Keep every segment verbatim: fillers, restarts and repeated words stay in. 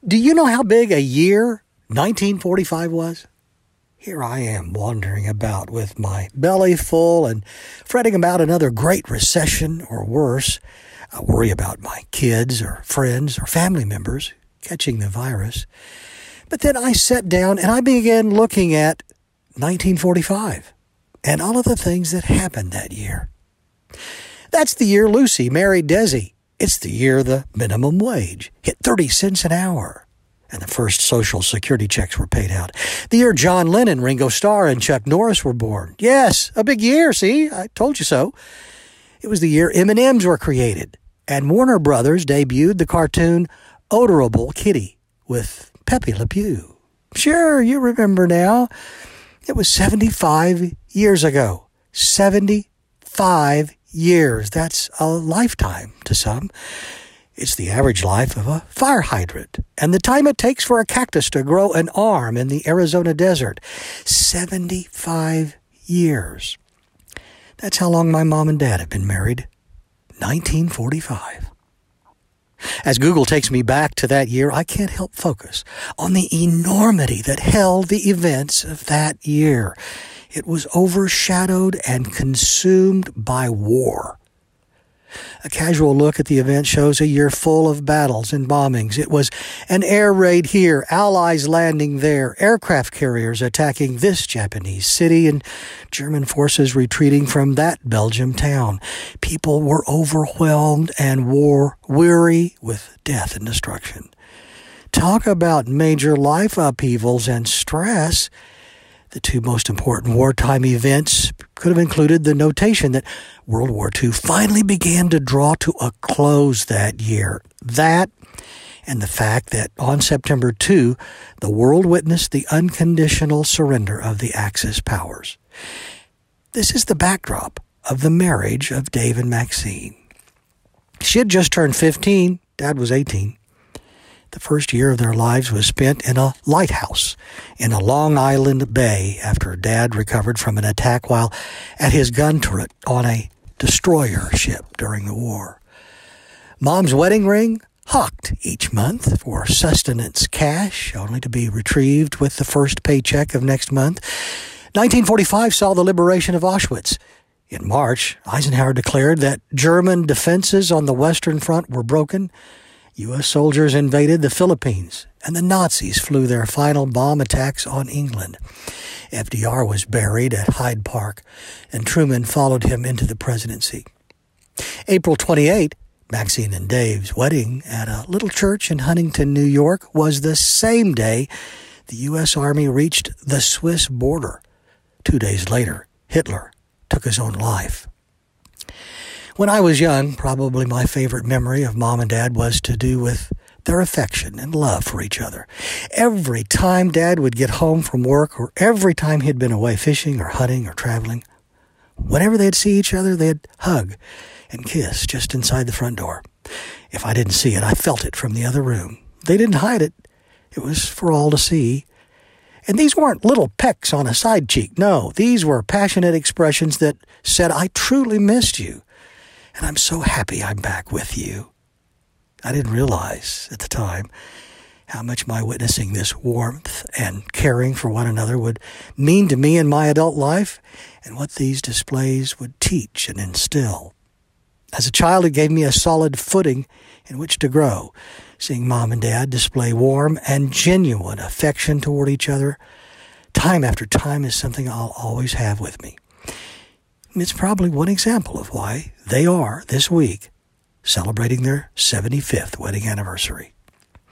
Do you know how big a year nineteen forty-five was? Here I am wandering about with my belly full and fretting about another great recession or worse. I worry about my kids or friends or family members catching the virus. But then I sat down and I began looking at nineteen forty-five and all of the things that happened that year. That's the year Lucy married Desi. It's the year the minimum wage hit thirty cents an hour and the first Social Security checks were paid out. The year John Lennon, Ringo Starr, and Chuck Norris were born. Yes, a big year, see? I told you so. It was the year M and M's were created, and Warner Brothers debuted the cartoon Odorable Kitty with Pepe Le Pew. Sure, you remember now. It was seventy-five years ago. seventy-five years. That's a lifetime to some. It's the average life of a fire hydrant and the time it takes for a cactus to grow an arm in the Arizona desert. seventy-five years. That's how long my mom and dad have been married. nineteen forty-five. As Google takes me back to that year, I can't help focus on the enormity that held the events of that year. It was overshadowed and consumed by war. A casual look at the event shows a year full of battles and bombings. It was an air raid here, Allies landing there, aircraft carriers attacking this Japanese city, and German forces retreating from that Belgium town. People were overwhelmed and war-weary with death and destruction. Talk about major life upheavals and stress. The two most important wartime events could have included the notation that World War Two finally began to draw to a close that year. That and the fact that on September second, the world witnessed the unconditional surrender of the Axis powers. This is the backdrop of the marriage of Dave and Maxine. She had just turned fifteen. Dad was eighteen. The first year of their lives was spent in a lighthouse in a Long Island bay after Dad recovered from an attack while at his gun turret on a destroyer ship during the war. Mom's wedding ring, hawked each month for sustenance cash, only to be retrieved with the first paycheck of next month. nineteen forty-five saw the liberation of Auschwitz. In March, Eisenhower declared that German defenses on the Western Front were broken. U S soldiers invaded the Philippines, and the Nazis flew their final bomb attacks on England. F D R was buried at Hyde Park, and Truman followed him into the presidency. April twenty-eighth, Maxine and Dave's wedding at a little church in Huntington, New York, was the same day the U S Army reached the Swiss border. Two days later, Hitler took his own life. When I was young, probably my favorite memory of Mom and Dad was to do with their affection and love for each other. Every time Dad would get home from work, or every time he'd been away fishing or hunting or traveling, whenever they'd see each other, they'd hug and kiss just inside the front door. If I didn't see it, I felt it from the other room. They didn't hide it. It was for all to see. And these weren't little pecks on a side cheek. No, these were passionate expressions that said, I truly missed you. And I'm so happy I'm back with you. I didn't realize at the time how much my witnessing this warmth and caring for one another would mean to me in my adult life, and what these displays would teach and instill. As a child, it gave me a solid footing in which to grow, seeing Mom and Dad display warm and genuine affection toward each other time after time is something I'll always have with me. It's probably one example of why they are, this week, celebrating their seventy-fifth wedding anniversary.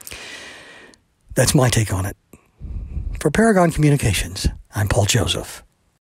That's my take on it. For Paragon Communications, I'm Paul Joseph.